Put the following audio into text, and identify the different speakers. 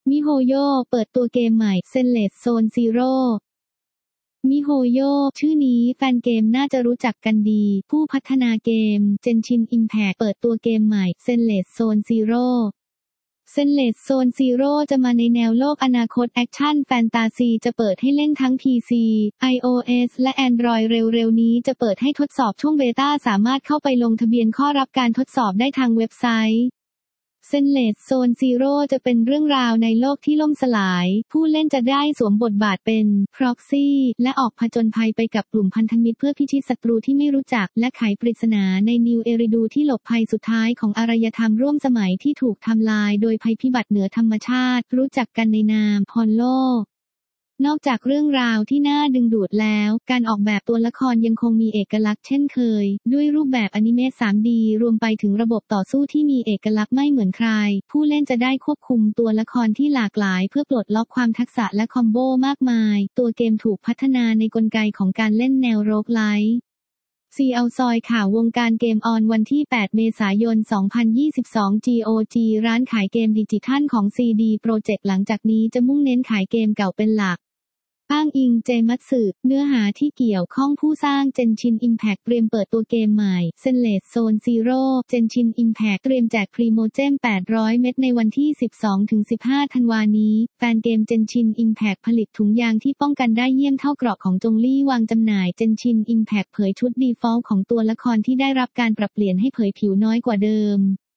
Speaker 1: มิโฮโยเปิดตัวเกมใหม่ Zenless Zone Zero มิโฮโยชื่อนี้แฟนเกมน่าจะรู้จักกันดีผู้พัฒนาเกม Genshin Impact เปิดตัวเกมใหม่ Zenless Zone Zero Zenless Zone Zero จะมาในแนวโลกอนาคตแอคชั่นแฟนตาซีจะเปิดให้เล่นทั้ง PC iOS และ Android เร็วๆนี้จะเปิดให้ทดสอบช่วงเบต้าสามารถเข้าไปลงทะเบียนข้อรับการทดสอบได้ทางเว็บไซต์Zenless Zone Zero จะเป็นเรื่องราวในโลกที่ล่มสลายผู้เล่นจะได้สวมบทบาทเป็น Proxy และออกผจญภัยไปกับกลุ่มพันธมิตรเพื่อพิชิตศัตรูที่ไม่รู้จักและไขปริศนาในนิวเอริดูที่หลบภัยสุดท้ายของอารยธรรมร่วมสมัยที่ถูกทำลายโดยภัยพิบัติเหนือธรรมชาติรู้จักกันในนามฮอลโลนอกจากเรื่องราวที่น่าดึงดูดแล้วการออกแบบตัวละครยังคงมีเอกลักษณ์เช่นเคยด้วยรูปแบบอนิเมะ 3D รวมไปถึงระบบต่อสู้ที่มีเอกลักษณ์ไม่เหมือนใครผู้เล่นจะได้ควบคุมตัวละครที่หลากหลายเพื่อปลดล็อกความทักษะและคอมโบมากมายตัวเกมถูกพัฒนาในกลไกของการเล่นแนวโรคไลท์ซีเอาซอยข่าววงการเกมออนวันที่ 8 เมษายน 2022 GOG ร้านขายเกมดิจิทัลของ CD Projekt หลังจากนี้จะมุ่งเน้นขายเกมเก่าเป็นหลักอ้างอิงเจมัตสึเนื้อหาที่เกี่ยวข้องผู้สร้าง Genshin Impact เตรียมเปิดตัวเกมใหม่ Zenless Zone Zero Genshin Impact เตรียมแจกพรีโมเจม800 เม็ดในวันที่ 12-15 ธันวาคมนี้แฟนเกม Genshin Impact ผลิตถุงยางที่ป้องกันได้เยี่ยมเท่าเกราะของจงลี่วางจำหน่าย Genshin Impact เผยชุด Default ของตัวละครที่ได้รับการปรับเปลี่ยนให้เผยผิวน้อยกว่าเดิม